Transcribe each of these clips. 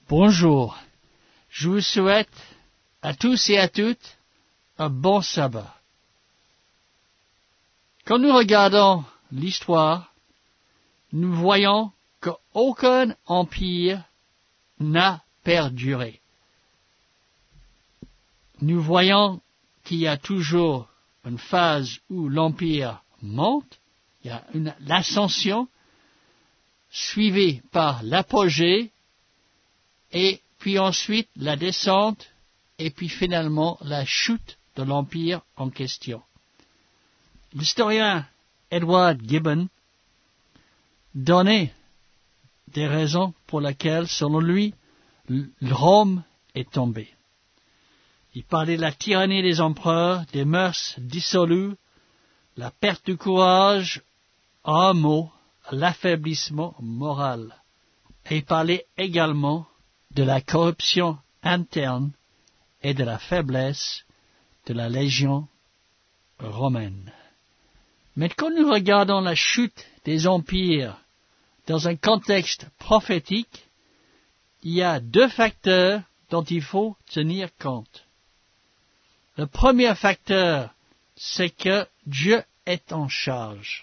Bonjour, je vous souhaite à tous et à toutes un bon sabbat. Quand nous regardons l'histoire, nous voyons qu'aucun empire n'a perduré. Nous voyons qu'il y a toujours une phase où l'empire monte, il y a l'ascension, suivie par l'apogée, et puis ensuite la descente, et puis finalement la chute de l'empire en question. L'historien Edward Gibbon donnait des raisons pour lesquelles, selon lui, Rome est tombée. Il parlait de la tyrannie des empereurs, des mœurs dissolues, la perte du courage, en un mot, l'affaiblissement moral. Et il parlait également de la corruption interne et de la faiblesse de la légion romaine. Mais quand nous regardons la chute des empires dans un contexte prophétique, il y a deux facteurs dont il faut tenir compte. Le premier facteur, c'est que Dieu est en charge.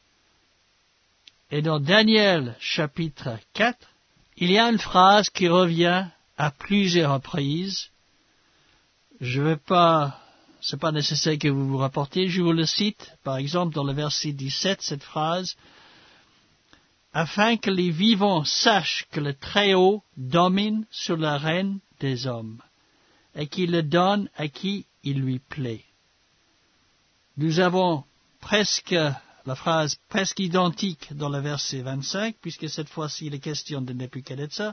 Et dans Daniel chapitre 4, il y a une phrase qui revient à plusieurs reprises. C'est pas nécessaire que vous vous rapportiez, je vous le cite, par exemple dans le verset 17, cette phrase, « Afin que les vivants sachent que le Très-Haut domine sur la reine des hommes, et qu'il le donne à qui il lui plaît. » Nous avons la phrase presque identique dans le verset 25, puisque cette fois-ci il est question de Nebuchadnezzar.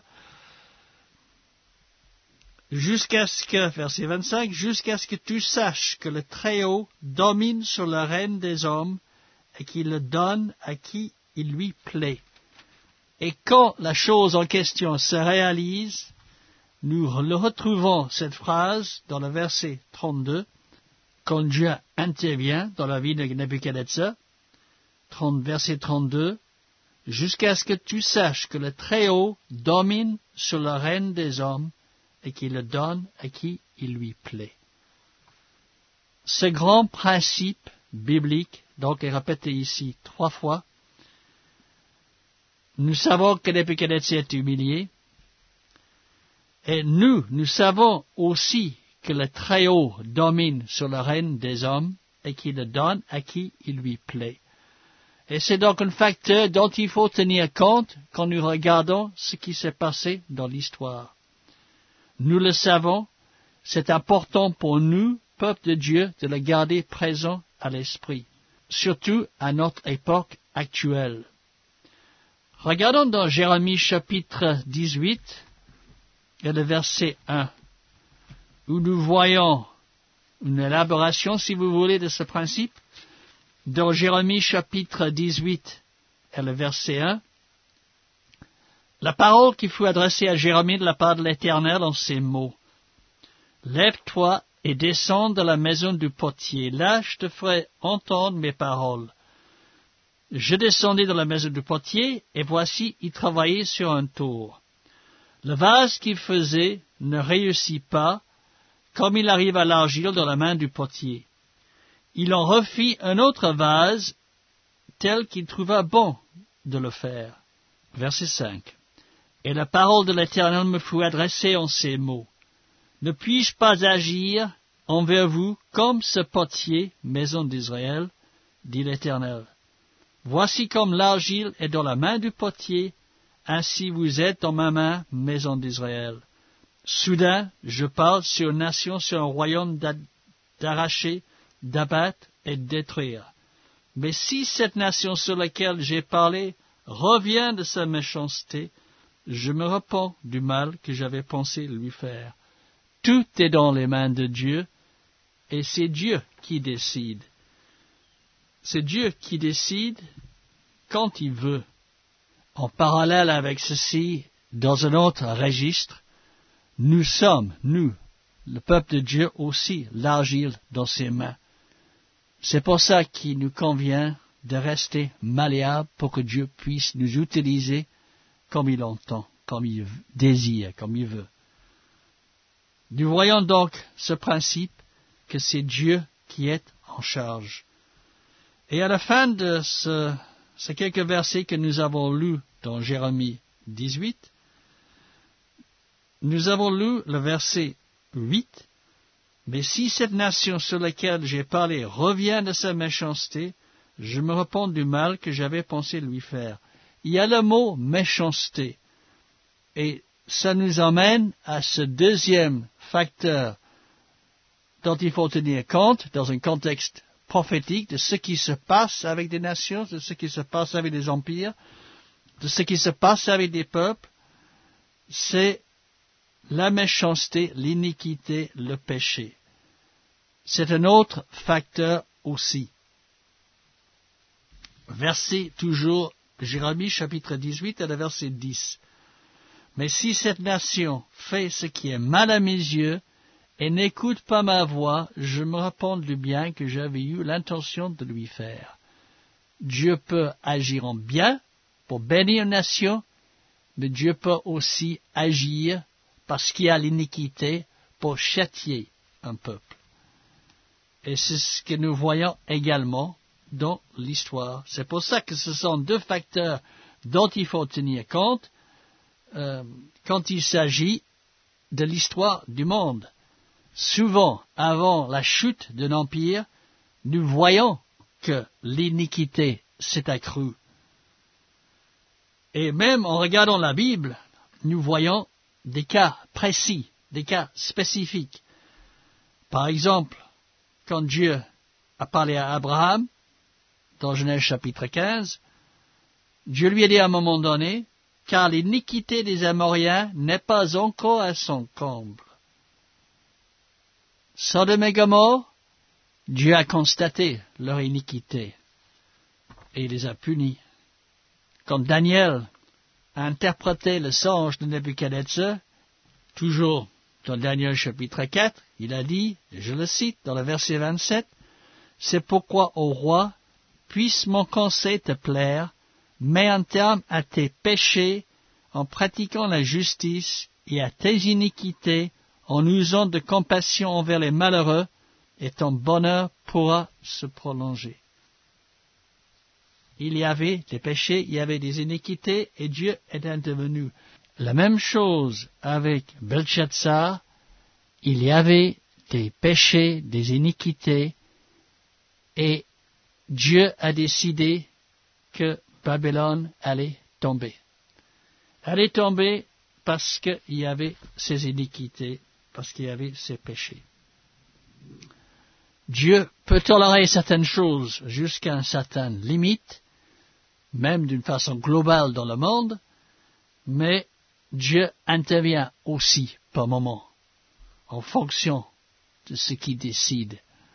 Verset 25, jusqu'à ce que tu saches que le Très-Haut domine sur la reine des hommes et qu'il le donne à qui il lui plaît. Et quand la chose en question se réalise, nous retrouvons cette phrase dans le verset 32, quand Dieu intervient dans la vie de Nebuchadnezzar, verset 32, jusqu'à ce que tu saches que le Très-Haut domine sur la reine des hommes et qu'il le donne à qui il lui plaît. Ce grand principe biblique, donc, est répété ici 3 fois. Nous savons que Nebuchadnezzar est humilié, et nous savons aussi que le Très-Haut domine sur la reine des hommes et qu'il le donne à qui il lui plaît. Et c'est donc un facteur dont il faut tenir compte quand nous regardons ce qui s'est passé dans l'histoire. Nous le savons, c'est important pour nous, peuple de Dieu, de le garder présent à l'esprit, surtout à notre époque actuelle. Regardons dans Jérémie chapitre 18 et le verset 1, où nous voyons une élaboration, si vous voulez, de ce principe. Dans Jérémie chapitre 18 et le verset 1, la parole qui fut adressée à Jérémie de la part de l'Éternel en ces mots. « Lève-toi et descends de la maison du potier. Là, je te ferai entendre mes paroles. » Je descendis dans la maison du potier, et voici, il travaillait sur un tour. Le vase qu'il faisait ne réussit pas, comme il arrive à l'argile dans la main du potier. Il en refit un autre vase, tel qu'il trouva bon de le faire. Verset 5. Et la parole de l'Éternel me fut adressée en ces mots. Ne puis-je pas agir envers vous comme ce potier, maison d'Israël, dit l'Éternel. Voici comme l'argile est dans la main du potier, ainsi vous êtes dans ma main, maison d'Israël. Soudain, je parle sur une nation, sur un royaume d'arracher, d'abattre et de détruire. Mais si cette nation sur laquelle j'ai parlé revient de sa méchanceté, je me repens du mal que j'avais pensé lui faire. Tout est dans les mains de Dieu, et c'est Dieu qui décide. C'est Dieu qui décide quand il veut. En parallèle avec ceci, dans un autre registre, nous sommes, le peuple de Dieu aussi, l'argile dans ses mains. C'est pour ça qu'il nous convient de rester malléable pour que Dieu puisse nous utiliser comme il entend. comme il désire, comme il veut. Nous voyons donc ce principe que c'est Dieu qui est en charge. Et à la fin de ces quelques versets que nous avons lus dans Jérémie 18, nous avons lu le verset 8. Mais si cette nation sur laquelle j'ai parlé revient de sa méchanceté, je me repens du mal que j'avais pensé lui faire. Il y a le mot méchanceté. Et ça nous emmène à ce deuxième facteur dont il faut tenir compte dans un contexte prophétique de ce qui se passe avec des nations, de ce qui se passe avec des empires, de ce qui se passe avec des peuples. C'est la méchanceté, l'iniquité, le péché. C'est un autre facteur aussi. Verset toujours, Jérémie chapitre 18 à la verset 10. Mais si cette nation fait ce qui est mal à mes yeux et n'écoute pas ma voix, je me repens du bien que j'avais eu l'intention de lui faire. Dieu peut agir en bien pour bénir une nation, mais Dieu peut aussi agir parce qu'il y a l'iniquité pour châtier un peuple. Et c'est ce que nous voyons également dans l'histoire. C'est pour ça que ce sont deux facteurs dont il faut tenir compte quand il s'agit de l'histoire du monde. Souvent, avant la chute d'un empire, nous voyons que l'iniquité s'est accrue. Et même en regardant la Bible, nous voyons des cas précis, des cas spécifiques. Par exemple, quand Dieu a parlé à Abraham, dans Genèse chapitre 15, Dieu lui a dit à un moment donné, « Car l'iniquité des Amoriens n'est pas encore à son comble. » Sodome et Gomorrhe, Dieu a constaté leur iniquité et il les a punis. Quand Daniel a interprété le songe de Nebuchadnezzar, toujours dans Daniel chapitre 4, il a dit, et je le cite dans le verset 27, « C'est pourquoi, ô roi, puisse mon conseil te plaire, mets un terme à tes péchés en pratiquant la justice et à tes iniquités, en usant de compassion envers les malheureux, et ton bonheur pourra se prolonger. » Il y avait des péchés, il y avait des iniquités, et Dieu est intervenu. La même chose avec Belshazzar, il y avait des péchés, des iniquités, et Dieu a décidé que Babylone allait tomber. Elle est tombée parce qu'il y avait ces iniquités, parce qu'il y avait ces péchés. Dieu peut tolérer certaines choses jusqu'à une certaine limite, même d'une façon globale dans le monde, mais Dieu intervient aussi par moment, en fonction de ce qu'il décide.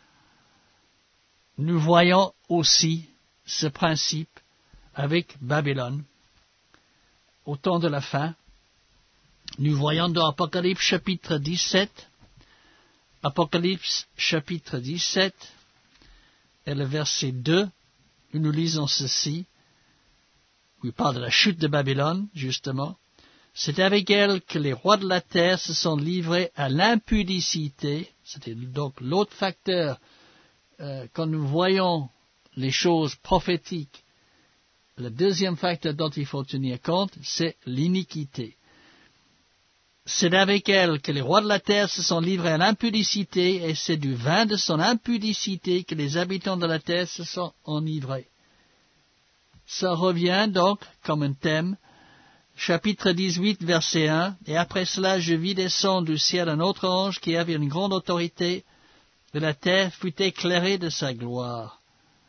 Nous voyons aussi ce principe avec Babylone. Au temps de la fin, nous voyons dans Apocalypse chapitre 17, Apocalypse chapitre 17, et le verset 2, où nous lisons ceci, où il parle de la chute de Babylone, justement. C'est avec elle que les rois de la terre se sont livrés à l'impudicité. C'était donc l'autre facteur. Quand nous voyons les choses prophétiques, le deuxième facteur dont il faut tenir compte, c'est l'iniquité. C'est avec elle que les rois de la terre se sont livrés à l'impudicité, et c'est du vin de son impudicité que les habitants de la terre se sont enivrés. Ça revient donc comme un thème. Chapitre 18, verset 1. Et après cela, je vis descendre du ciel un autre ange qui avait une grande autorité, et la terre fut éclairée de sa gloire.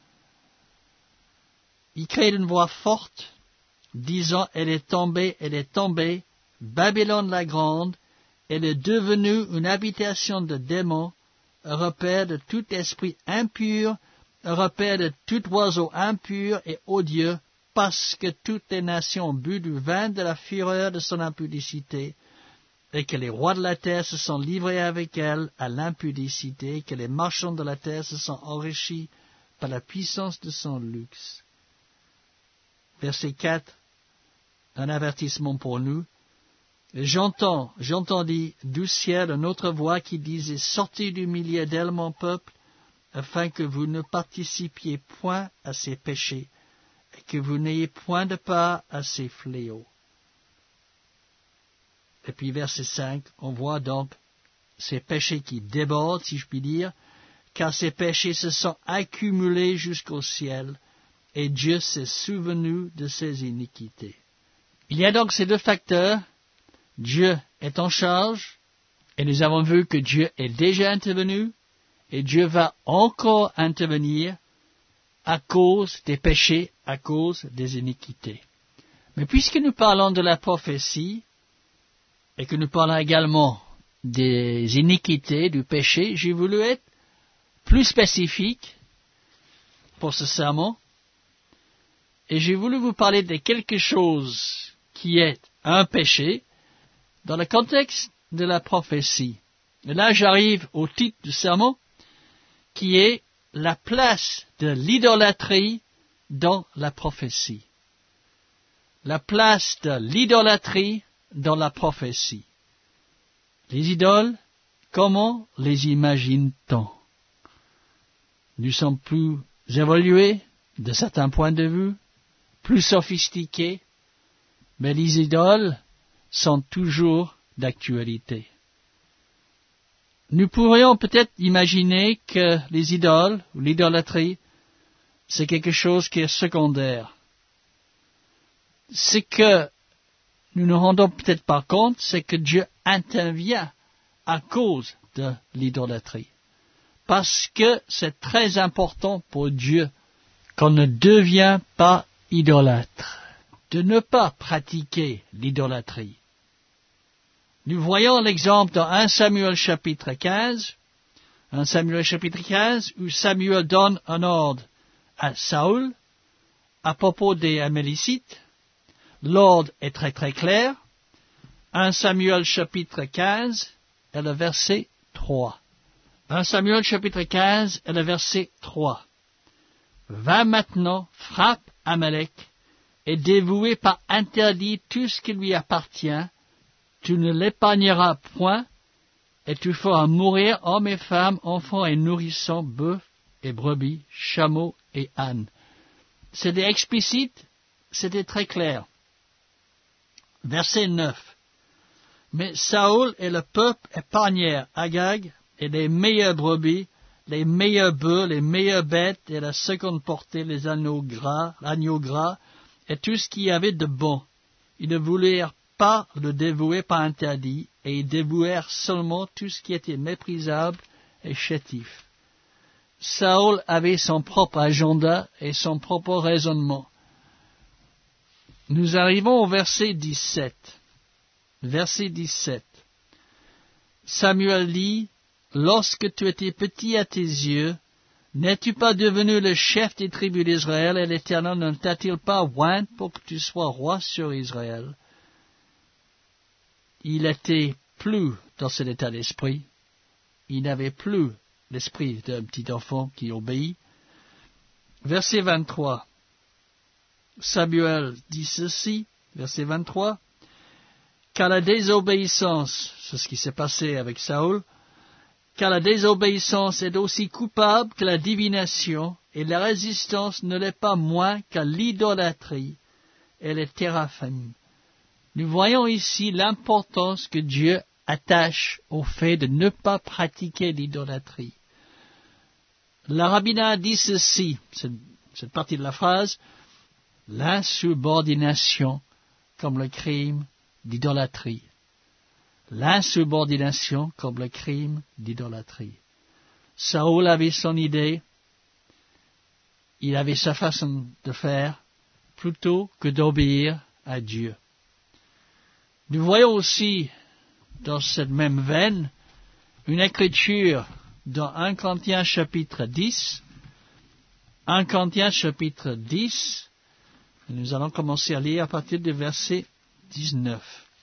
Il crie d'une voix forte, disant, elle est tombée, Babylone la grande, elle est devenue une habitation de démons, un repère de tout esprit impur, un repère de tout oiseau impur et odieux, parce que toutes les nations ont bu du vin de la fureur de son impudicité, et que les rois de la terre se sont livrés avec elle à l'impudicité, et que les marchands de la terre se sont enrichis par la puissance de son luxe. Verset 4, un avertissement pour nous. J'entendis du ciel une autre voix qui disait, sortez du milieu d'elle, mon peuple, afin que vous ne participiez point à ses péchés, et que vous n'ayez point de part à ses fléaux. Et puis verset 5, on voit donc ces péchés qui débordent, si je puis dire, car ces péchés se sont accumulés jusqu'au ciel, et Dieu s'est souvenu de ses iniquités. Il y a donc ces deux facteurs. Dieu est en charge, et nous avons vu que Dieu est déjà intervenu, et Dieu va encore intervenir à cause des péchés, à cause des iniquités. Mais puisque nous parlons de la prophétie, et que nous parlons également des iniquités, du péché, j'ai voulu être plus spécifique pour ce sermon, et j'ai voulu vous parler de quelque chose qui est un péché dans le contexte de la prophétie. Et là, j'arrive au titre du sermon, qui est la place de l'idolâtrie dans la prophétie. La place de l'idolâtrie dans la prophétie. Les idoles, comment les imagine-t-on? Nous sommes plus évolués de certains points de vue, plus sophistiqués, mais les idoles sont toujours d'actualité. Nous pourrions peut-être imaginer que les idoles, ou l'idolâtrie, c'est quelque chose qui est secondaire. Ce que nous ne rendons peut-être pas compte, c'est que Dieu intervient à cause de l'idolâtrie. Parce que c'est très important pour Dieu qu'on ne devient pas idolâtre, de ne pas pratiquer l'idolâtrie. Nous voyons l'exemple dans 1 Samuel chapitre 15, 1 Samuel chapitre 15, où Samuel donne un ordre à Saül à propos des Amalecites. L'ordre est très très clair. 1 Samuel chapitre 15 et le verset 3. 1 Samuel chapitre 15 et le verset 3. Va maintenant, frappe Amalek, et dévouer par interdit tout ce qui lui appartient. Tu ne l'épargneras point, et tu feras mourir hommes et femmes, enfants et nourrissons, bœufs et brebis, chameaux et ânes. C'était explicite, c'était très clair. Verset 9. Mais Saül et le peuple épargnèrent Agag et les meilleures brebis, les meilleurs bœufs, les meilleures bêtes et la seconde portée, les agneaux gras, et tout ce qu'il y avait de bon. Ils ne voulurent pas le dévouer par interdit, et ils dévouèrent seulement tout ce qui était méprisable et chétif. Saül avait son propre agenda et son propre raisonnement. Nous arrivons au verset 17. Verset 17. Samuel dit, « Lorsque tu étais petit à tes yeux, n'es-tu pas devenu le chef des tribus d'Israël, et l'Éternel ne t'a-t-il pas oint pour que tu sois roi sur Israël ?» Il était plus dans cet état d'esprit. Il n'avait plus l'esprit d'un petit enfant qui obéit. Verset 23. Samuel dit ceci, verset 23. Car la désobéissance, c'est ce qui s'est passé avec Saül, car la désobéissance est aussi coupable que la divination, et la résistance ne l'est pas moins qu'à l'idolâtrie et les téraphimes. Nous voyons ici l'importance que Dieu attache au fait de ne pas pratiquer l'idolâtrie. Le rabbinat dit ceci, cette partie de la phrase, l'insubordination comme le crime d'idolâtrie. L'insubordination comme le crime d'idolâtrie. Saül avait son idée, il avait sa façon de faire, plutôt que d'obéir à Dieu. Nous voyons aussi, dans cette même veine, une écriture dans 1 Corinthiens chapitre 10. 1 Corinthiens chapitre 10, et nous allons commencer à lire à partir du verset 19.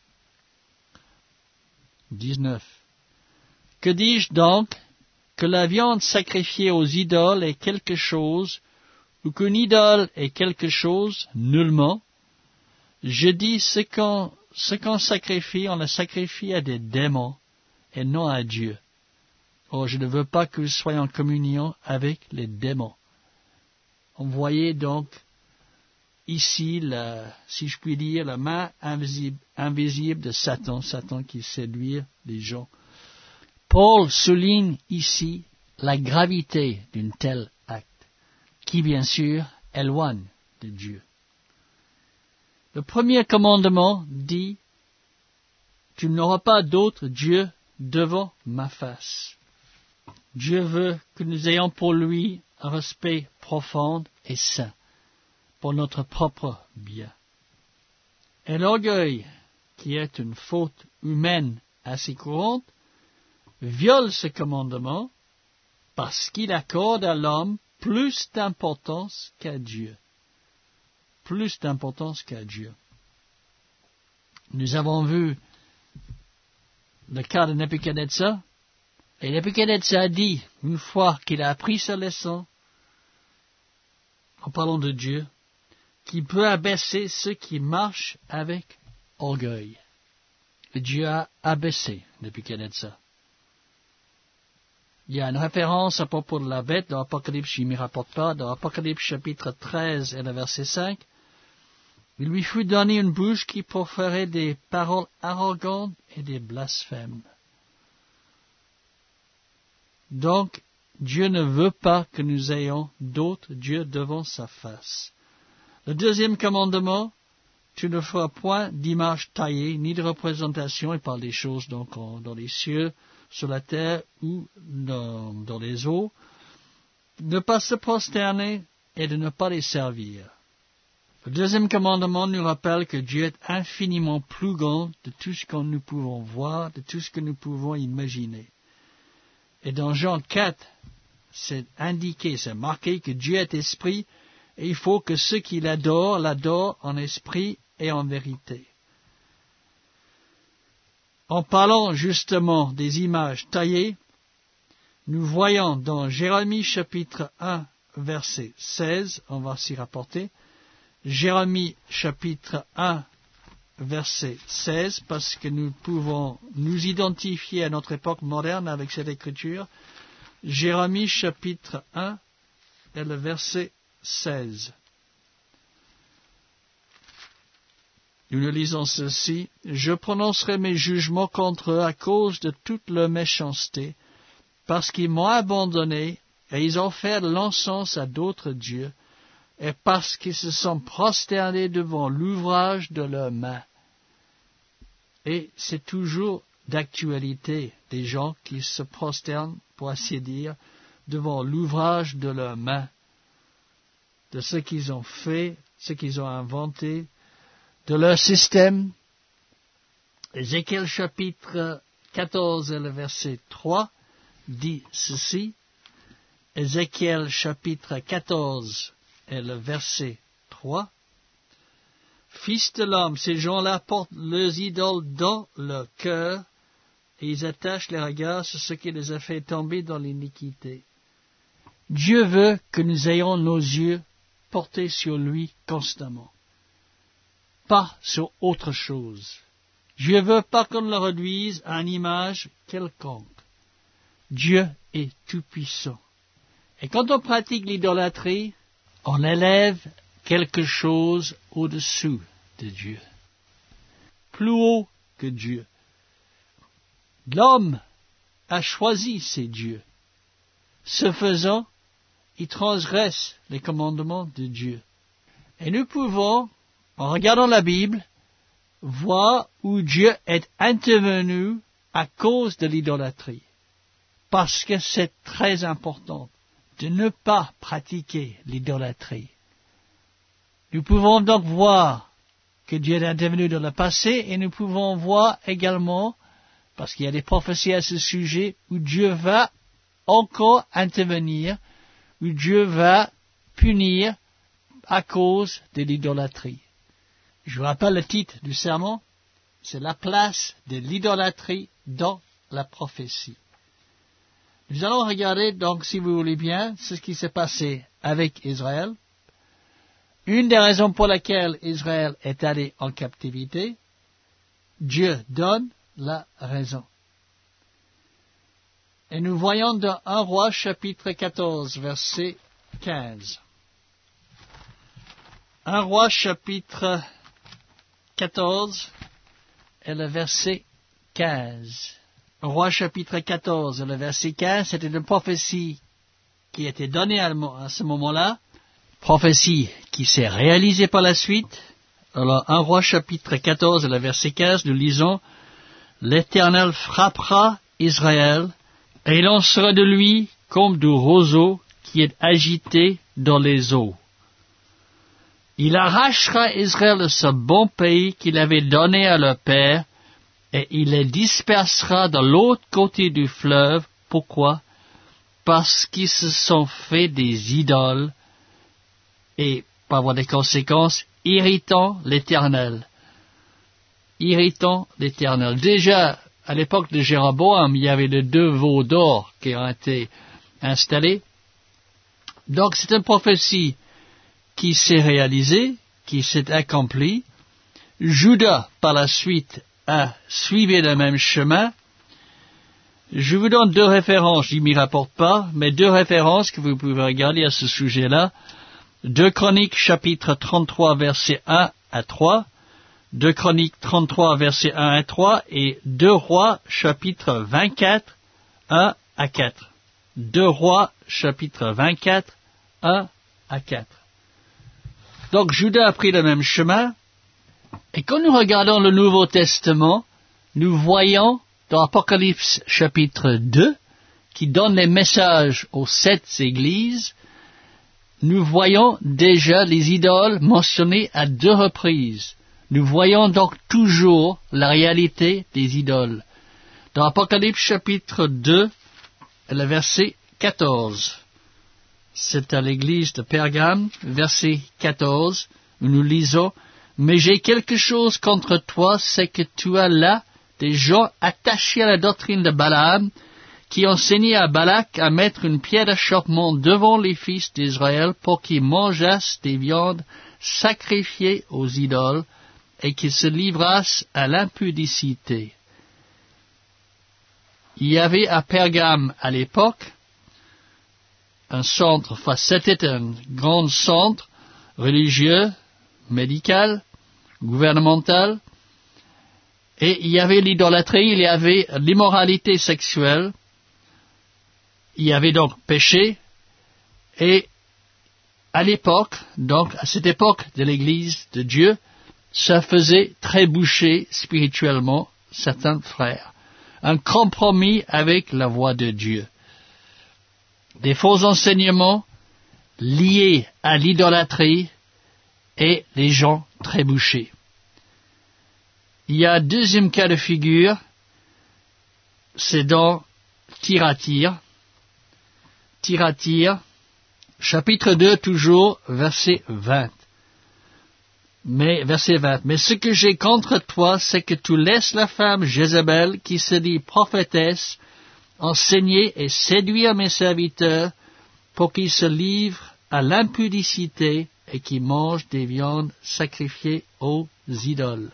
19. Que dis-je donc? Que la viande sacrifiée aux idoles est quelque chose, ou qu'une idole est quelque chose? Nullement. Je dis ce ce qu'on sacrifie, on le sacrifie à des démons et non à Dieu. Oh, je ne veux pas que vous soyez en communion avec les démons. On voyait donc ici, si je puis dire, la main invisible de Satan, Satan qui séduit les gens. Paul souligne ici la gravité d'un tel acte, qui bien sûr éloigne de Dieu. Le premier commandement dit, « Tu n'auras pas d'autre Dieu devant ma face. » Dieu veut que nous ayons pour lui un respect profond et saint, pour notre propre bien. Et l'orgueil, qui est une faute humaine assez courante, viole ce commandement parce qu'il accorde à l'homme plus d'importance qu'à Dieu. Plus d'importance qu'à Dieu. Nous avons vu le cas de Nebuchadnezzar, et Nebuchadnezzar a dit, une fois qu'il a appris sa leçon, en parlant de Dieu, qu'il peut abaisser ceux qui marchent avec orgueil. Et Dieu a abaissé Nebuchadnezzar. Il y a une référence à propos de la bête dans l'Apocalypse, je ne m'y rapporte pas, dans l'Apocalypse chapitre 13 et le verset 5. Il lui fut donné une bouche qui proférait des paroles arrogantes et des blasphèmes. Donc, Dieu ne veut pas que nous ayons d'autres dieux devant sa face. Le deuxième commandement, tu ne feras point d'image taillée, ni de représentation, il parle des choses donc dans les cieux, sur la terre ou dans les eaux, ne pas se prosterner et de ne pas les servir. Le deuxième commandement nous rappelle que Dieu est infiniment plus grand de tout ce que nous pouvons voir, de tout ce que nous pouvons imaginer. Et dans Jean 4, c'est indiqué, c'est marqué que Dieu est esprit et il faut que ceux qui l'adorent en esprit et en vérité. En parlant justement des images taillées, nous voyons dans Jérémie chapitre 1, verset 16, on va s'y rapporter, Jérémie chapitre 1, verset 16, parce que nous pouvons nous identifier à notre époque moderne avec cette écriture. Jérémie chapitre 1 et le verset 16. Nous le lisons ceci. « Je prononcerai mes jugements contre eux à cause de toute leur méchanceté, parce qu'ils m'ont abandonné et ils ont fait de l'encens à d'autres dieux, et parce qu'ils se sont prosternés devant l'ouvrage de leurs mains. » Et c'est toujours d'actualité des gens qui se prosternent, pour ainsi dire, devant l'ouvrage de leurs mains, de ce qu'ils ont fait, ce qu'ils ont inventé, de leur système. Ézéchiel chapitre 14 et le verset 3 dit ceci. Ézéchiel chapitre 14 et le verset 3. Fils de l'homme, ces gens-là portent leurs idoles dans leur cœur et ils attachent les regards sur ce qui les a fait tomber dans l'iniquité. Dieu veut que nous ayons nos yeux portés sur lui constamment, pas sur autre chose. Dieu veut pas qu'on le réduise à une image quelconque. Dieu est tout-puissant. Et quand on pratique l'idolâtrie, on élève quelque chose au-dessous de Dieu, plus haut que Dieu. L'homme a choisi ses dieux. Ce faisant, il transgresse les commandements de Dieu. Et nous pouvons, en regardant la Bible, voir où Dieu est intervenu à cause de l'idolâtrie. Parce que c'est très important de ne pas pratiquer l'idolâtrie. Nous pouvons donc voir que Dieu est intervenu dans le passé et nous pouvons voir également, parce qu'il y a des prophéties à ce sujet, où Dieu va encore intervenir, où Dieu va punir à cause de l'idolâtrie. Je vous rappelle le titre du sermon, c'est la place de l'idolâtrie dans la prophétie. Nous allons regarder donc, si vous voulez bien, ce qui s'est passé avec Israël. Une des raisons pour laquelle Israël est allé en captivité, Dieu donne la raison. Et nous voyons dans 1 Roi chapitre 14, verset 15. 1 Roi chapitre 14 et le verset 15. 1 Roi chapitre 14 et le verset 15, c'était une prophétie qui était donnée à ce moment-là, prophétie qui s'est réalisée par la suite. Alors 1 Roi chapitre 14 et le verset 15, nous lisons: L'Éternel frappera Israël, et il en sera de lui comme du roseau qui est agité dans les eaux. Il arrachera Israël de ce bon pays qu'il avait donné à leur père, et il les dispersera de l'autre côté du fleuve. Pourquoi? Parce qu'ils se sont fait des idoles, et par voie des conséquences, irritant l'Éternel. Irritant l'Éternel. Déjà, à l'époque de Jéroboam, il y avait les 2 veaux d'or qui ont été installés. Donc c'est une prophétie qui s'est réalisée, qui s'est accomplie. Juda, par la suite, a suivi le même chemin. Je vous donne 2 références, je ne m'y rapporte pas, mais 2 références que vous pouvez regarder à ce sujet-là. 2 Chroniques, chapitre 33, versets 1 à 3. 2 Chroniques 33, versets 1 à 3. Et 2 Rois, chapitre 24, 1 à 4. 2 Rois, chapitre 24, 1 à 4. Donc Juda a pris le même chemin. Et quand nous regardons le Nouveau Testament, nous voyons dans Apocalypse chapitre 2, qui donne les messages aux 7 églises, nous voyons déjà les idoles mentionnées à 2 reprises. Nous voyons donc toujours la réalité des idoles. Dans Apocalypse chapitre 2, le verset 14. C'est à l'église de Pergame, verset 14, où nous lisons: Mais j'ai quelque chose contre toi, c'est que tu as là des gens attachés à la doctrine de Balaam, qui enseignaient à Balak à mettre une pierre d'achoppement devant les fils d'Israël pour qu'ils mangeassent des viandes sacrifiées aux idoles et qu'ils se livrassent à l'impudicité. Il y avait à Pergame à l'époque un centre, enfin c'était un grand centre religieux, médical, gouvernemental, et il y avait l'idolâtrie, il y avait l'immoralité sexuelle, il y avait donc péché, et à l'époque, donc à cette époque de l'Église de Dieu, ça faisait trébucher spirituellement certains frères. Un compromis avec la voix de Dieu. Des faux enseignements liés à l'idolâtrie et les gens trébuchés. Il y a un 2e cas de figure, c'est dans Thyatire. Thyatire, chapitre 2 toujours, verset 20. Mais ce que j'ai contre toi, c'est que tu laisses la femme Jézabel, qui se dit prophétesse, enseigner et séduire mes serviteurs pour qu'ils se livrent à l'impudicité et qu'ils mangent des viandes sacrifiées aux idoles.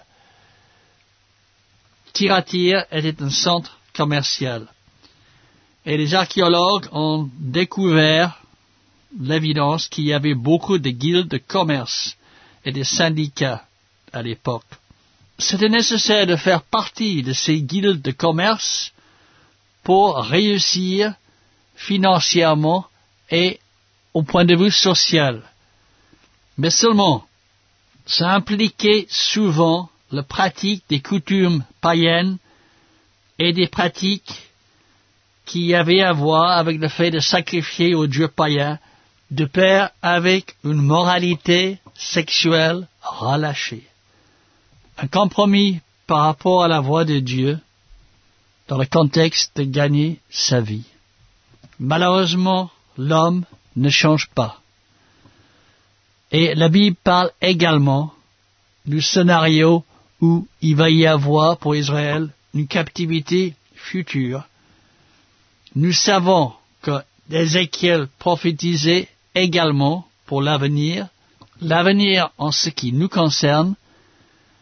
Thyatire était un centre commercial. Et les archéologues ont découvert l'évidence qu'il y avait beaucoup de guildes de commerce et de syndicats à l'époque. C'était nécessaire de faire partie de ces guildes de commerce pour réussir financièrement et au point de vue social. Mais seulement, ça impliquait souvent la pratique des coutumes païennes et des pratiques qui avaient à voir avec le fait de sacrifier aux dieux païens, de pair avec une moralité sexuelle relâchée. Un compromis par rapport à la voix de Dieu dans le contexte de gagner sa vie. Malheureusement, l'homme ne change pas. Et la Bible parle également du scénario où il va y avoir pour Israël une captivité future. Nous savons que Ézéchiel prophétisait également pour l'avenir en ce qui nous concerne,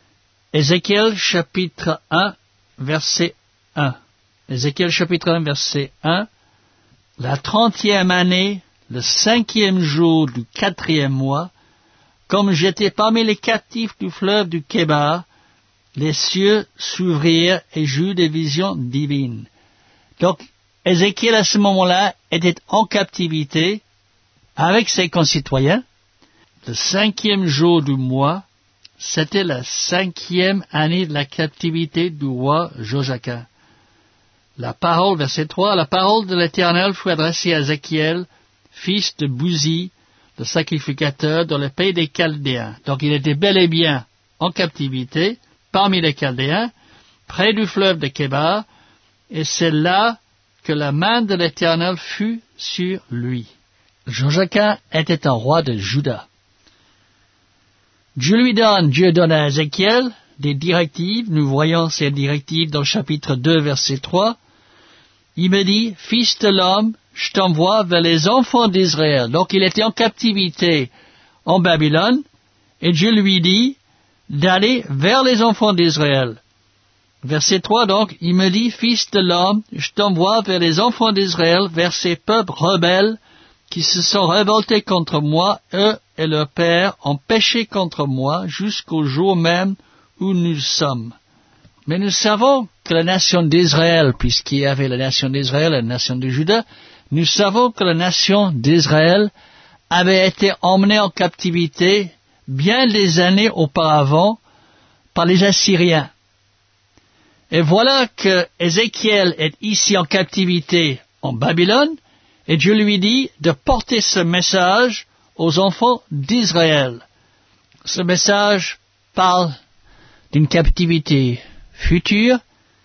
Ézéchiel chapitre 1, verset 1. Ézéchiel chapitre 1, verset 1. La 30e année, le 5e jour du 4e mois, comme j'étais parmi les captifs du fleuve du Kébar, les cieux s'ouvrirent et j'eus des visions divines. Donc, Ézéchiel à ce moment-là était en captivité avec ses concitoyens. Le 5e jour du mois, c'était la 5e année de la captivité du roi Josachim. La parole, verset 3, la parole de l'Éternel fut adressée à Ézéchiel, fils de Bouzi, le sacrificateur, dans le pays des Chaldéens. Donc il était bel et bien en captivité, parmi les Chaldéens, près du fleuve de Kébar, et c'est là que la main de l'Éternel fut sur lui. Josachim était un roi de Juda. Dieu donne à Ézéchiel des directives. Nous voyons ces directives dans le chapitre 2, verset 3. Il me dit, fils de l'homme, je t'envoie vers les enfants d'Israël. Donc il était en captivité en Babylone, et Dieu lui dit d'aller vers les enfants d'Israël. Verset 3, donc, il me dit, fils de l'homme, je t'envoie vers les enfants d'Israël, vers ces peuples rebelles qui se sont révoltés contre moi, eux et leurs pères ont péché contre moi jusqu'au jour même où nous sommes. Mais nous savons que la nation d'Israël, puisqu'il y avait la nation d'Israël et la nation de Juda, nous savons que la nation d'Israël avait été emmenée en captivité bien des années auparavant par les Assyriens. Et voilà que Ézéchiel est ici en captivité en Babylone, et Dieu lui dit de porter ce message aux enfants d'Israël. Ce message parle d'une captivité future,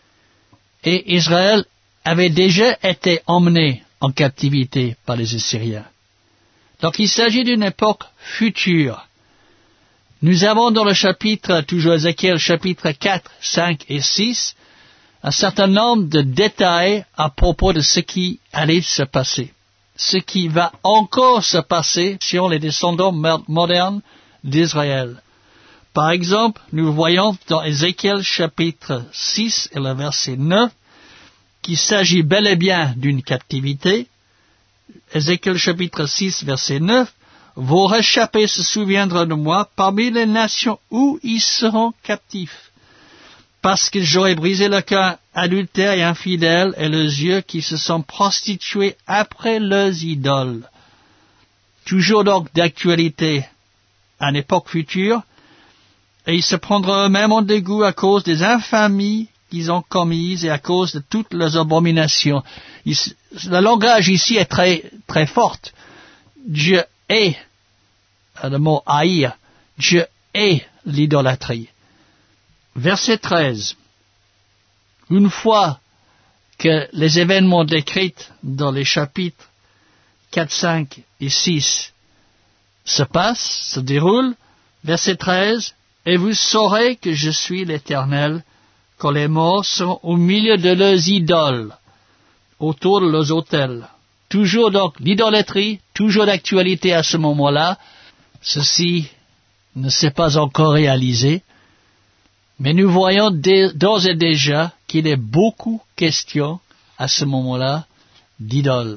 et Israël avait déjà été emmené en captivité par les Assyriens. Donc il s'agit d'une époque future. Nous avons dans le chapitre, toujours Ézéchiel, chapitre 4, 5 et 6, un certain nombre de détails à propos de ce qui allait se passer. Ce qui va encore se passer sur les descendants modernes d'Israël. Par exemple, nous voyons dans Ézéchiel chapitre 6 et le verset 9 qu'il s'agit bel et bien d'une captivité. Ézéchiel chapitre 6 verset 9, vos réchappés se souviendront de moi parmi les nations où ils seront captifs. Parce que j'aurai brisé le cœur adultère et infidèle et les yeux qui se sont prostitués après leurs idoles. Toujours donc d'actualité à une époque future, et ils se prendront eux-mêmes en dégoût à cause des infamies qu'ils ont commises et à cause de toutes leurs abominations. Le langage ici est très, très fort. Dieu est, le mot haïr, Dieu est l'idolâtrie. Verset 13. Une fois que les événements décrits dans les chapitres 4, 5 et 6 se passent, se déroulent, verset 13, et vous saurez que je suis l'Éternel, quand les morts sont au milieu de leurs idoles, autour de leurs autels. Toujours donc l'idolâtrie, toujours d'actualité à ce moment-là. Ceci ne s'est pas encore réalisé. Mais nous voyons d'ores et déjà qu'il est beaucoup question à ce moment-là d'idoles.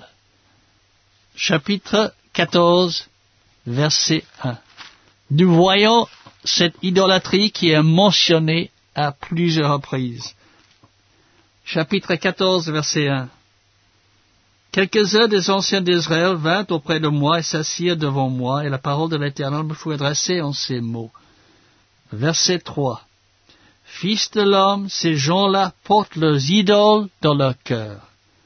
Chapitre 14, verset 1. Nous voyons cette idolâtrie qui est mentionnée à plusieurs reprises. Chapitre 14, verset 1. Quelques-uns des anciens d'Israël vinrent auprès de moi et s'assirent devant moi, et la parole de l'Éternel me fut adressée en ces mots. Verset 3. Fils de l'homme, ces gens-là portent leurs idoles dans leur cœur,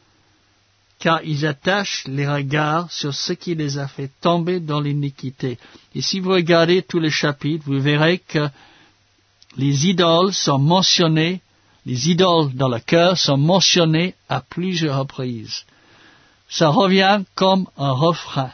car ils attachent les regards sur ce qui les a fait tomber dans l'iniquité. Et si vous regardez tous les chapitres, vous verrez que les idoles sont mentionnées, les idoles dans le cœur sont mentionnées à plusieurs reprises. Ça revient comme un refrain.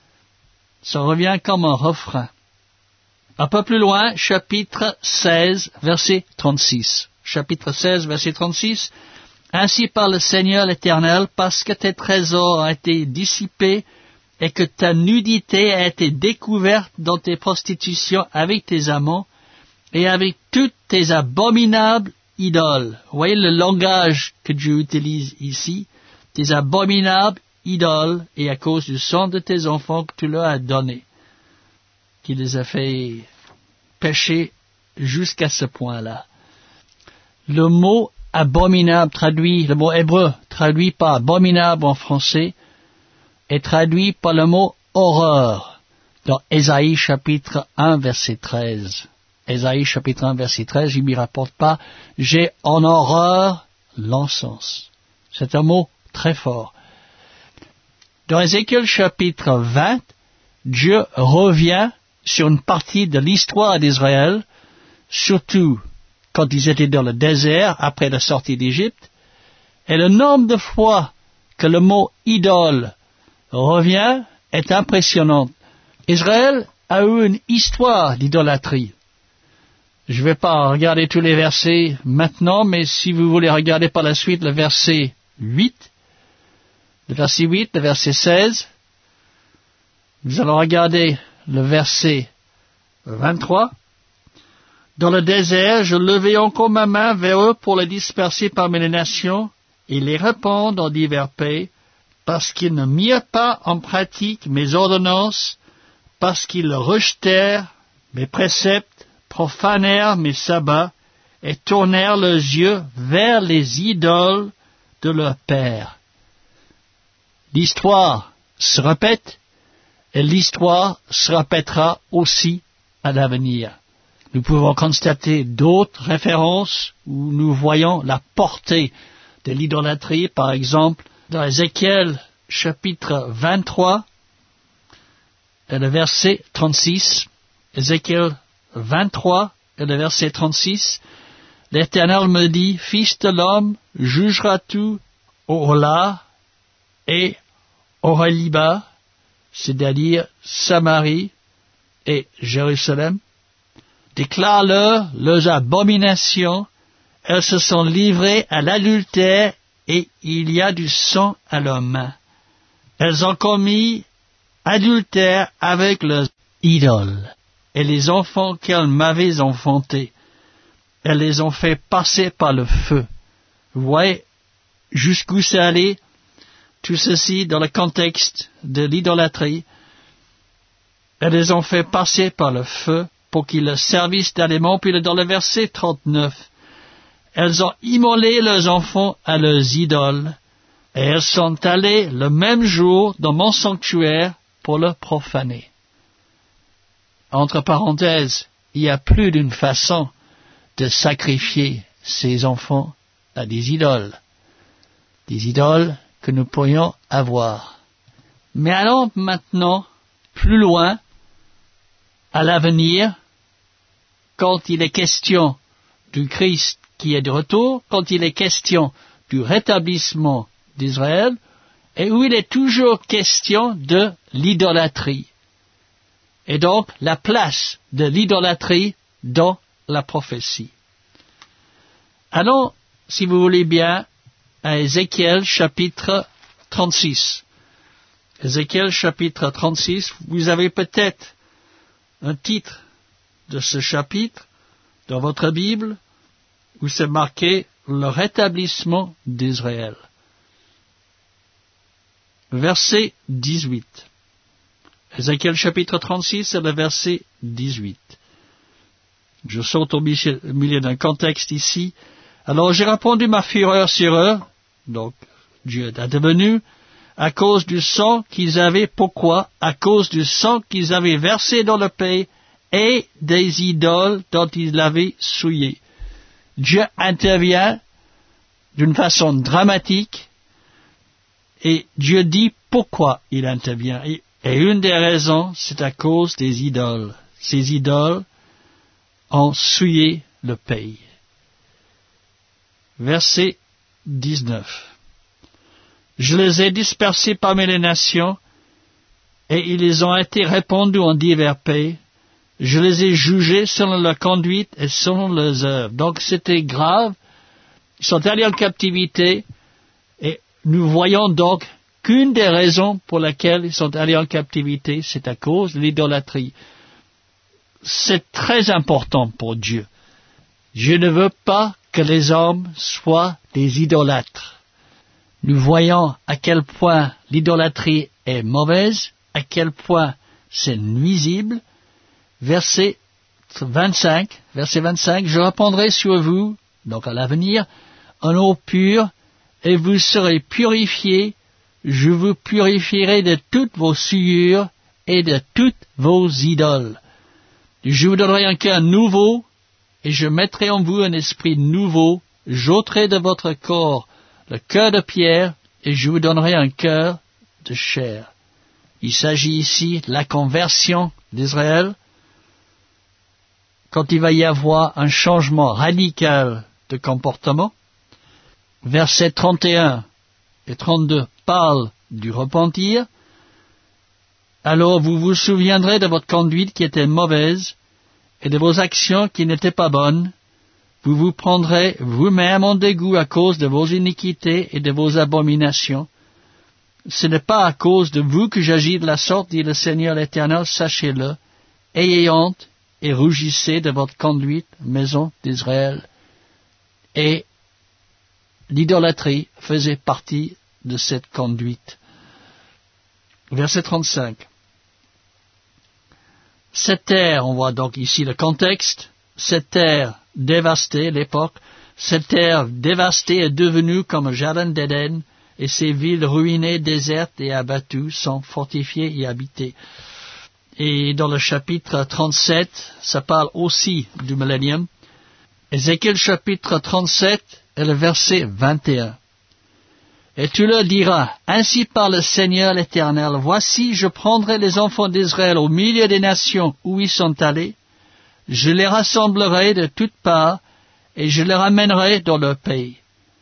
Ça revient comme un refrain. Un peu plus loin, chapitre 16, verset 36. Chapitre 16, verset 36. Ainsi parle le Seigneur l'Éternel, parce que tes trésors ont été dissipés et que ta nudité a été découverte dans tes prostitutions avec tes amants et avec toutes tes abominables idoles. Vous voyez le langage que Dieu utilise ici, tes abominables idoles, et à cause du sang de tes enfants que tu leur as donné, qui les a fait pécher jusqu'à ce point-là. Le mot abominable traduit, le mot hébreu traduit par abominable en français, est traduit par le mot horreur dans Ésaïe chapitre 1 verset 13. Ésaïe chapitre 1 verset 13, il m'y rapporte pas, j'ai en horreur l'encens. C'est un mot très fort. Dans Ézéchiel chapitre 20, Dieu revient sur une partie de l'histoire d'Israël, surtout quand ils étaient dans le désert après la sortie d'Égypte, et le nombre de fois que le mot idole revient est impressionnant. Israël a eu une histoire d'idolâtrie. Je ne vais pas regarder tous les versets maintenant, mais si vous voulez regarder par la suite le verset 8, le verset 8, le verset 16, nous allons regarder le verset 23. Dans le désert, je levai encore ma main vers eux pour les disperser parmi les nations et les répandre en divers pays, parce qu'ils ne mirent pas en pratique mes ordonnances, parce qu'ils rejetèrent mes préceptes, profanèrent mes sabbats et tournèrent leurs yeux vers les idoles de leur père. L'histoire se répète et l'histoire se répétera aussi à l'avenir. Nous pouvons constater d'autres références où nous voyons la portée de l'idolâtrie, par exemple dans Ézéchiel chapitre 23 et le verset 36. Ézéchiel 23 et le verset 36. L'Éternel me dit, fils de l'homme, jugeras-tu Ola et Oholiba, c'est-à-dire Samarie et Jérusalem? Déclare-leur leurs abominations, elles se sont livrées à l'adultère et il y a du sang à leurs mains. Elles ont commis adultère avec leurs idoles et les enfants qu'elles m'avaient enfantés. Elles les ont fait passer par le feu. Vous voyez jusqu'où c'est allé, tout ceci dans le contexte de l'idolâtrie. Elles les ont fait passer par le feu pour qu'ils leur servissent d'aliment. Puis dans le verset 39, elles ont immolé leurs enfants à leurs idoles, et elles sont allées le même jour dans mon sanctuaire pour le profaner. Entre parenthèses, il y a plus d'une façon de sacrifier ses enfants à des idoles que nous pourrions avoir. Mais allons maintenant plus loin, à l'avenir, quand il est question du Christ qui est de retour, quand il est question du rétablissement d'Israël, et où il est toujours question de l'idolâtrie. Et donc, la place de l'idolâtrie dans la prophétie. Allons, si vous voulez bien, à Ézéchiel chapitre 36. Ézéchiel chapitre 36, vous avez peut-être un titre de ce chapitre dans votre Bible où c'est marqué le rétablissement d'Israël. Verset 18. Ézéchiel chapitre 36, c'est le verset 18. Je saute au milieu d'un contexte ici. Alors j'ai répandu ma fureur sur eux, donc Dieu est devenu, à cause du sang qu'ils avaient. Pourquoi? À cause du sang qu'ils avaient versé dans le pays et des idoles dont ils l'avaient souillé. Dieu intervient d'une façon dramatique et Dieu dit pourquoi il intervient. Et une des raisons, c'est à cause des idoles. Ces idoles ont souillé le pays. Verset 19. Je les ai dispersés parmi les nations, et ils ont été répandus en divers pays. Je les ai jugés selon leur conduite et selon leurs œuvres. Donc c'était grave. Ils sont allés en captivité, et nous voyons donc qu'une des raisons pour lesquelles ils sont allés en captivité, c'est à cause de l'idolâtrie. C'est très important pour Dieu. Je ne veux pas que les hommes soient des idolâtres. Nous voyons à quel point l'idolâtrie est mauvaise, à quel point c'est nuisible. Verset 25, je répandrai sur vous, donc à l'avenir, en eau pure, et vous serez purifiés. Je vous purifierai de toutes vos souillures et de toutes vos idoles. Je vous donnerai un cœur nouveau, et je mettrai en vous un esprit nouveau. J'ôterai de votre corps le cœur de pierre, et je vous donnerai un cœur de chair. Il s'agit ici de la conversion d'Israël, quand il va y avoir un changement radical de comportement. Versets 31 et 32 parlent du repentir. Alors vous vous souviendrez de votre conduite qui était mauvaise et de vos actions qui n'étaient pas bonnes. Vous vous prendrez vous-même en dégoût à cause de vos iniquités et de vos abominations. Ce n'est pas à cause de vous que j'agis de la sorte, dit le Seigneur l'Éternel, sachez-le. Ayez honte et rougissez de votre conduite, maison d'Israël. Et l'idolâtrie faisait partie de cette conduite. Verset 35. Cette terre, on voit donc ici le contexte, cette terre dévastée, l'époque, cette terre dévastée est devenue comme un jardin d'Éden, et ces villes ruinées, désertes et abattues sont fortifiées et habitées. Et dans le chapitre 37, ça parle aussi du millénium. Ézéchiel chapitre 37 et le verset 21. Et tu leur diras, ainsi parle le Seigneur l'Éternel, voici, je prendrai les enfants d'Israël au milieu des nations où ils sont allés, je les rassemblerai de toutes parts, et je les ramènerai dans leur pays.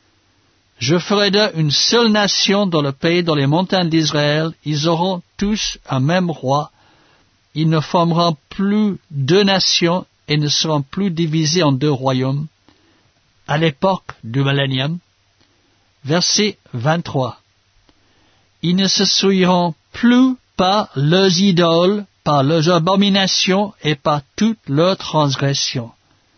Je ferai d'eux une seule nation dans le pays, dans les montagnes d'Israël, ils auront tous un même roi, ils ne formeront plus deux nations et ne seront plus divisés en deux royaumes. À l'époque du millénium, verset 23. Ils ne se souilleront plus par leurs idoles, par leurs abominations et par toutes leurs transgressions.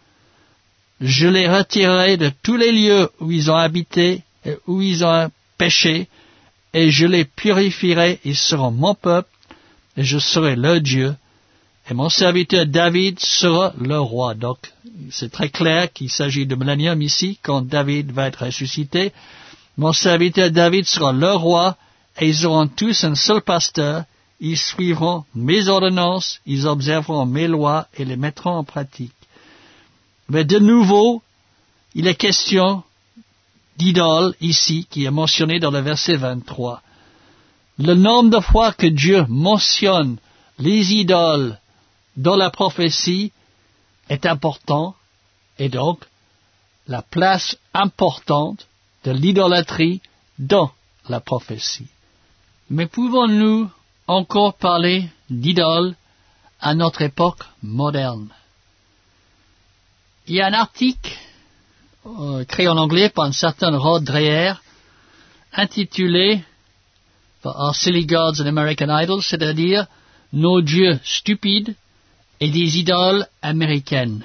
Je les retirerai de tous les lieux où ils ont habité et où ils ont péché, et je les purifierai, ils seront mon peuple, et je serai leur Dieu, et mon serviteur David sera leur roi. Donc, c'est très clair qu'il s'agit de millénium ici, quand David va être ressuscité. Mon serviteur David sera leur roi, et ils auront tous un seul pasteur, ils suivront mes ordonnances, ils observeront mes lois et les mettront en pratique. Mais de nouveau, il est question d'idole ici, qui est mentionné dans le verset 23. Le nombre de fois que Dieu mentionne les idoles dans la prophétie est important, et donc la place importante de l'idolâtrie dans la prophétie. Mais pouvons-nous encore parler d'idoles à notre époque moderne? Il y a un article créé en anglais par un certain Rod Dreher intitulé Our Silly Gods and American Idols, c'est-à-dire Nos dieux stupides et des idoles américaines.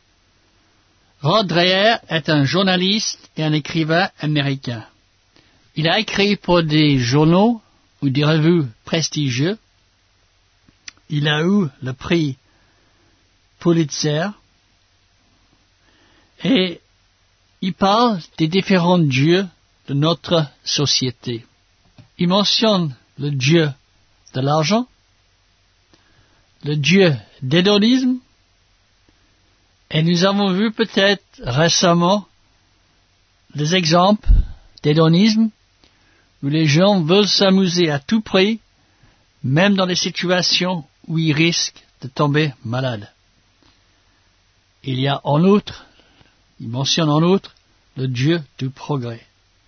Rod Dreher est un journaliste et un écrivain américain. Il a écrit pour des journaux ou des revues prestigieux. Il a eu le prix Pulitzer. Et il parle des différents dieux de notre société. Il mentionne le dieu de l'argent, le dieu d'hédonisme, et nous avons vu peut-être récemment des exemples d'hédonisme où les gens veulent s'amuser à tout prix, même dans des situations où ils risquent de tomber malades. Il y a en outre, il mentionne en outre le Dieu du progrès.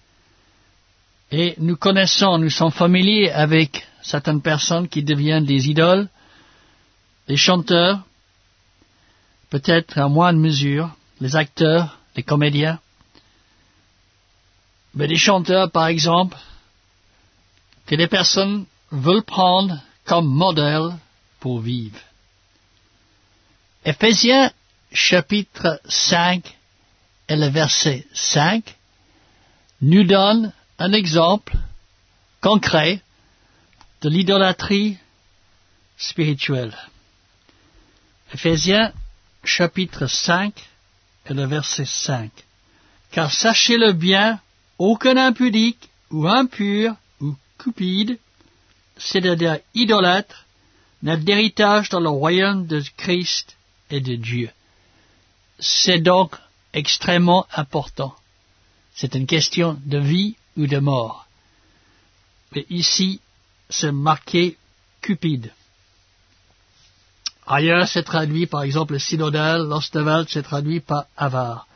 Et nous sommes familiers avec certaines personnes qui deviennent des idoles, les chanteurs, peut-être à moindre mesure, les acteurs, les comédiens. Mais des chanteurs, par exemple, que les personnes veulent prendre comme modèle pour vivre. Éphésiens chapitre 5 et le verset 5 nous donne un exemple concret de l'idolâtrie spirituelle. Éphésiens chapitre 5 et le verset 5. Car sachez-le bien, aucun impudique ou impur ou cupide, c'est-à-dire idolâtre, n'a d'héritage dans le royaume de Christ et de Dieu. C'est donc extrêmement important. C'est une question de vie ou de mort. Mais ici, c'est marqué cupide. Ailleurs, c'est traduit, par exemple, synodal, l'ostewald, c'est traduit par avare.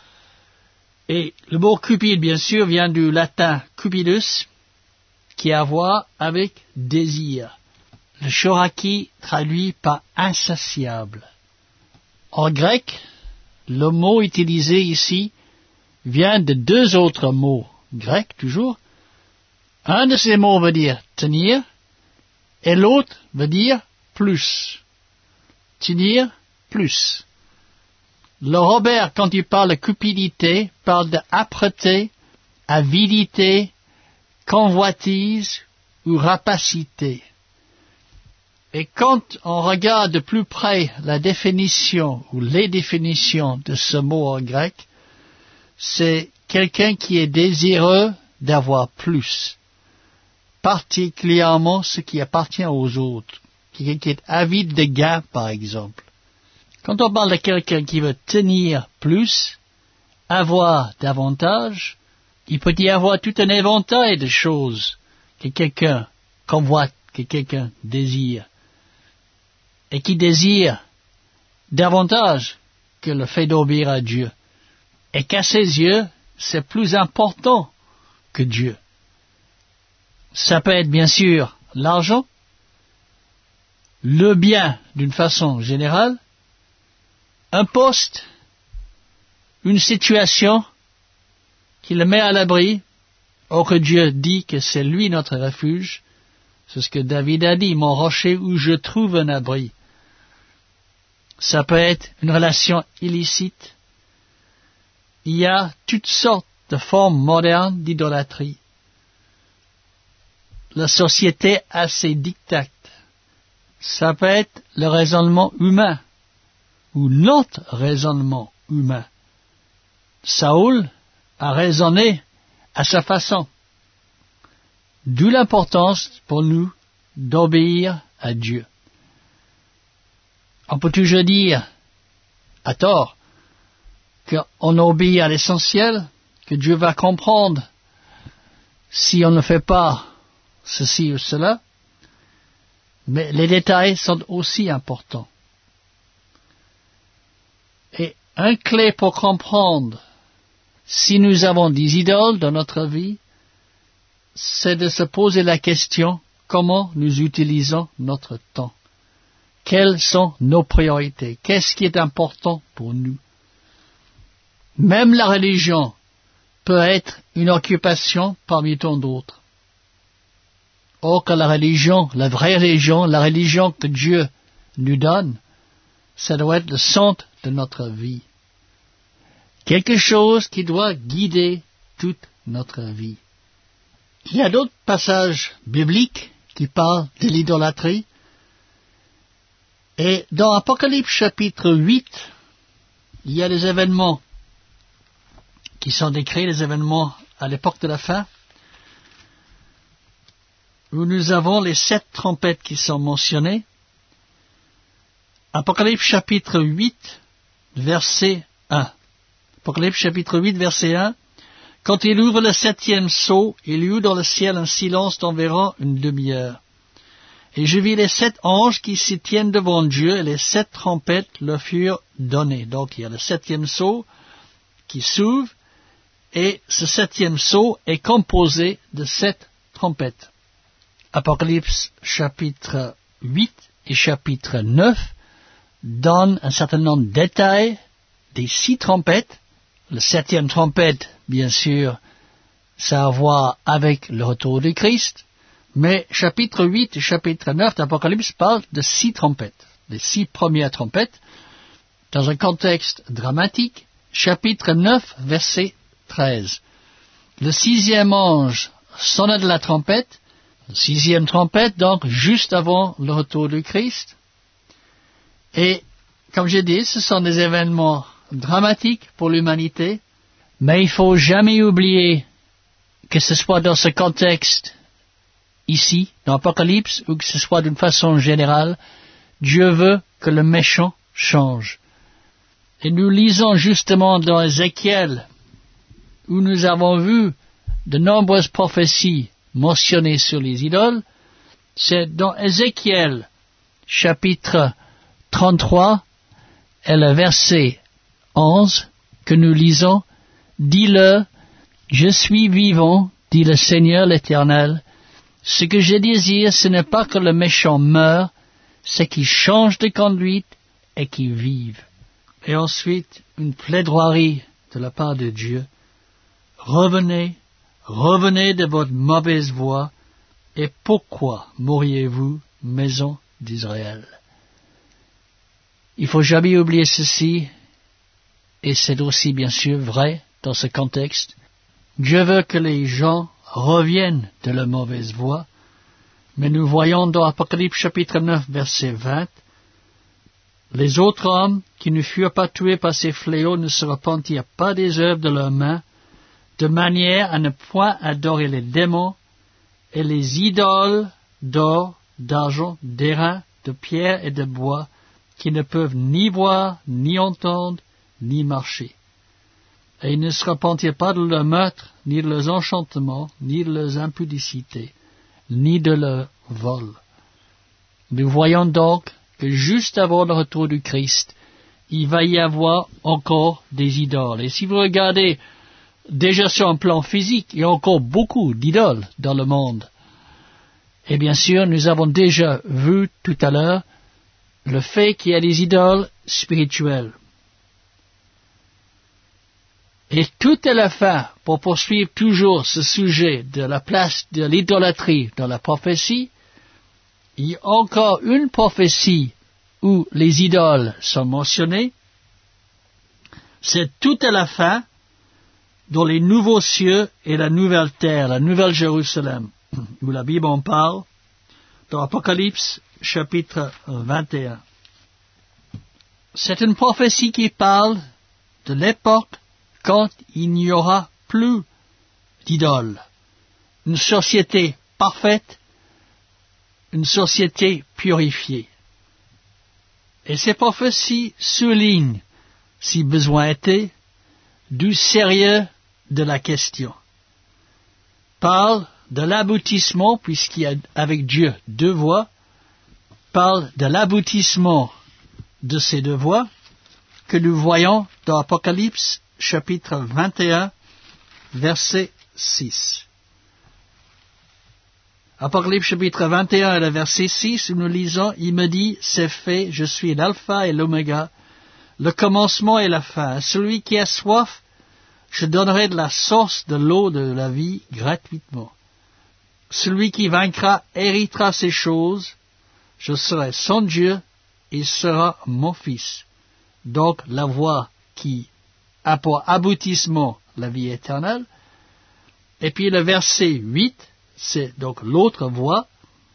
Et le mot cupide, bien sûr, vient du latin cupidus, qui a à voir avec désir. Le choraki traduit par insatiable. En grec, le mot utilisé ici vient de deux autres mots grecs, toujours. Un de ces mots veut dire tenir, et l'autre veut dire plus. Tenir, plus. Le Robert, quand il parle de cupidité, parle d'âpreté, avidité, convoitise ou rapacité. Et quand on regarde de plus près la définition ou les définitions de ce mot en grec, c'est quelqu'un qui est désireux d'avoir plus, particulièrement ce qui appartient aux autres, quelqu'un qui est avide de gain, par exemple. Quand on parle de quelqu'un qui veut tenir plus, avoir davantage, il peut y avoir tout un éventail de choses que quelqu'un convoite, que quelqu'un désire, et qui désire davantage que le fait d'obéir à Dieu, et qu'à ses yeux, c'est plus important que Dieu. Ça peut être bien sûr l'argent, le bien d'une façon générale, un poste, une situation qui le met à l'abri, or que Dieu dit que c'est lui notre refuge. C'est ce que David a dit, mon rocher où je trouve un abri. Ça peut être une relation illicite. Il y a toutes sortes de formes modernes d'idolâtrie. La société a ses dictats. Ça peut être le raisonnement humain, ou notre raisonnement humain. Saül a raisonné à sa façon. D'où l'importance pour nous d'obéir à Dieu. On peut toujours dire, à tort, qu'on obéit à l'essentiel, que Dieu va comprendre si on ne fait pas ceci ou cela, mais les détails sont aussi importants. Et un clé pour comprendre si nous avons des idoles dans notre vie, c'est de se poser la question comment nous utilisons notre temps. Quelles sont nos priorités? Qu'est-ce qui est important pour nous? Même la religion peut être une occupation parmi tant d'autres. Or que la religion, la vraie religion, la religion que Dieu nous donne, ça doit être le centre de notre vie. Quelque chose qui doit guider toute notre vie. Il y a d'autres passages bibliques qui parlent de l'idolâtrie. Et dans Apocalypse chapitre 8, il y a des événements qui sont décrits, des événements à l'époque de la fin, où nous avons les 7 trompettes qui sont mentionnées. Apocalypse chapitre 8, verset 1. Apocalypse chapitre 8, verset 1. Quand il ouvre le 7e sceau, il y eut dans le ciel un silence d'environ une demi-heure. Et je vis les 7 anges qui s'y tiennent devant Dieu, et les 7 trompettes leur furent données. Donc il y a le 7e sceau qui s'ouvre, et ce 7e sceau est composé de 7 trompettes. Apocalypse chapitre 8 et chapitre 9 donnent un certain nombre de détails des 6 trompettes. Le 7e trompette, bien sûr, ça a à voir avec le retour du Christ. Mais chapitre 8 et chapitre 9 d'Apocalypse parlent de 6 trompettes. Les 6 premières trompettes dans un contexte dramatique, chapitre 9, verset 13. Le 6e ange sonna de la trompette, la 6e trompette, donc juste avant le retour du Christ. Et, comme j'ai dit, ce sont des événements dramatiques pour l'humanité, mais il faut jamais oublier que ce soit dans ce contexte ici, dans l'Apocalypse, ou que ce soit d'une façon générale, Dieu veut que le méchant change. Et nous lisons justement dans Ézéchiel, où nous avons vu de nombreuses prophéties mentionnées sur les idoles. C'est dans Ézéchiel, chapitre 33, et le verset 11, que nous lisons, « Dis-le, je suis vivant, dit le Seigneur l'Éternel. Ce que je désire, ce n'est pas que le méchant meure, c'est qu'il change de conduite et qu'il vive. » Et ensuite, une plaidoirie de la part de Dieu. Revenez, revenez de votre mauvaise voie, et pourquoi mourriez-vous, maison d'Israël? Il faut jamais oublier ceci, et c'est aussi bien sûr vrai dans ce contexte. Dieu veut que les gens reviennent de leur mauvaise voie, mais nous voyons dans Apocalypse chapitre 9, verset 20, les autres hommes qui ne furent pas tués par ces fléaux ne se repentirent pas des œuvres de leurs mains, de manière à ne point adorer les démons et les idoles d'or, d'argent, d'airain, de pierre et de bois, qui ne peuvent ni voir, ni entendre, ni marcher. Et ils ne se repentirent pas de leurs meurtres, ni de leurs enchantements, ni de leurs impudicités, ni de leur vol. Nous voyons donc que juste avant le retour du Christ, il va y avoir encore des idoles. Et si vous regardez déjà sur un plan physique, il y a encore beaucoup d'idoles dans le monde. Et bien sûr, nous avons déjà vu tout à l'heure le fait qu'il y a des idoles spirituelles. Et tout est la fin pour poursuivre toujours ce sujet de la place de l'idolâtrie dans la prophétie. Il y a encore une prophétie où les idoles sont mentionnées. C'est tout à la fin dans les nouveaux cieux et la nouvelle terre, la nouvelle Jérusalem, où la Bible en parle, dans Apocalypse chapitre 21. C'est une prophétie qui parle de l'époque quand il n'y aura plus d'idoles. Une société parfaite, une société purifiée. Et ces prophéties soulignent, si besoin était, du sérieux de la question. Parle de l'aboutissement, puisqu'il y a avec Dieu deux voies, parle de l'aboutissement de ces deux voies que nous voyons dans Apocalypse chapitre 21, verset 6. Apocalypse chapitre 21 et le verset 6, où nous lisons, « Il me dit, c'est fait, je suis l'alpha et l'oméga, le commencement et la fin. Celui qui a soif, je donnerai de la source de l'eau de la vie gratuitement. Celui qui vaincra héritera ces choses, je serai son Dieu, il sera mon fils. » Donc la voie qui a pour aboutissement la vie éternelle. Et puis le verset 8, c'est donc l'autre voie.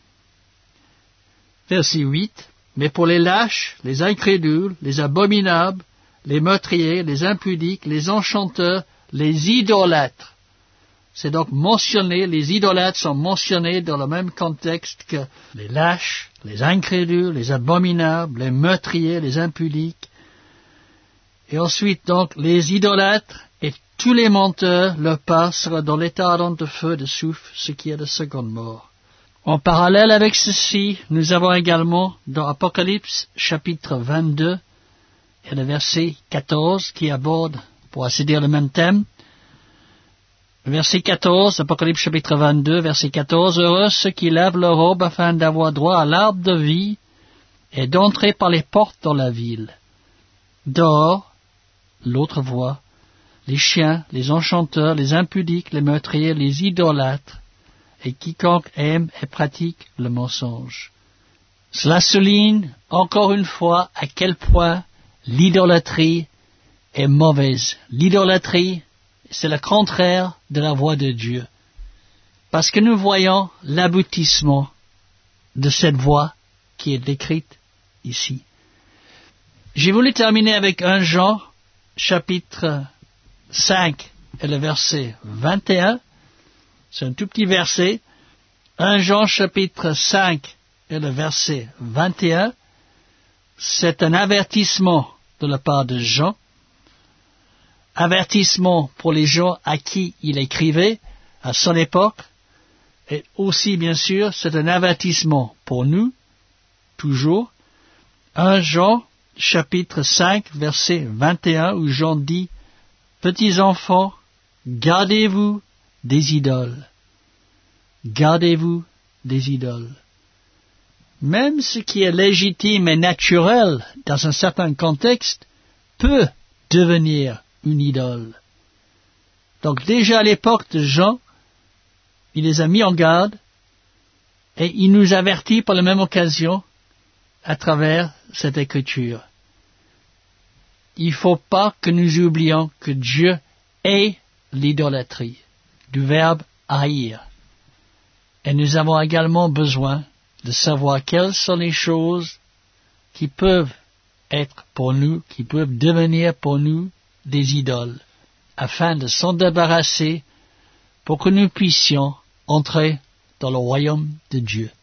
Verset 8, « Mais pour les lâches, les incrédules, les abominables, les meurtriers, les impudiques, les enchanteurs, les idolâtres. » C'est donc mentionné, les idolâtres sont mentionnés dans le même contexte que les lâches, les incrédules, les abominables, les meurtriers, les impudiques. Et ensuite, donc, les idolâtres et tous les menteurs, leur part sera dans l'état ardent de feu, de soufre, ce qui est de seconde mort. En parallèle avec ceci, nous avons également dans Apocalypse, chapitre 22, et le verset 14, qui aborde, pour ainsi dire, le même thème. Verset 14, Apocalypse chapitre 22, verset 14, « Heureux ceux qui lèvent leur robe afin d'avoir droit à l'arbre de vie et d'entrer par les portes dans la ville. Dehors, l'autre voie, les chiens, les enchanteurs, les impudiques, les meurtriers, les idolâtres, et quiconque aime et pratique le mensonge. » Cela souligne encore une fois à quel point l'idolâtrie est mauvaise. L'idolâtrie, c'est le contraire de la voie de Dieu. Parce que nous voyons l'aboutissement de cette voie qui est décrite ici. J'ai voulu terminer avec 1 Jean, chapitre 5, et le verset 21. C'est un tout petit verset. 1 Jean, chapitre 5, et le verset 21. C'est un avertissement de la part de Jean. Avertissement pour les gens à qui il écrivait à son époque. Et aussi, bien sûr, c'est un avertissement pour nous, toujours. 1 Jean, chapitre 5, verset 21, où Jean dit, « Petits enfants, gardez-vous des idoles. Gardez-vous des idoles. » Même ce qui est légitime et naturel dans un certain contexte peut devenir une idole. Donc déjà à l'époque de Jean, il les a mis en garde et il nous avertit par la même occasion à travers cette écriture. Il ne faut pas que nous oublions que Dieu est l'idolâtrie, du verbe haïr. Et nous avons également besoin de savoir quelles sont les choses qui peuvent être pour nous, qui peuvent devenir pour nous des idoles, afin de s'en débarrasser pour que nous puissions entrer dans le royaume de Dieu.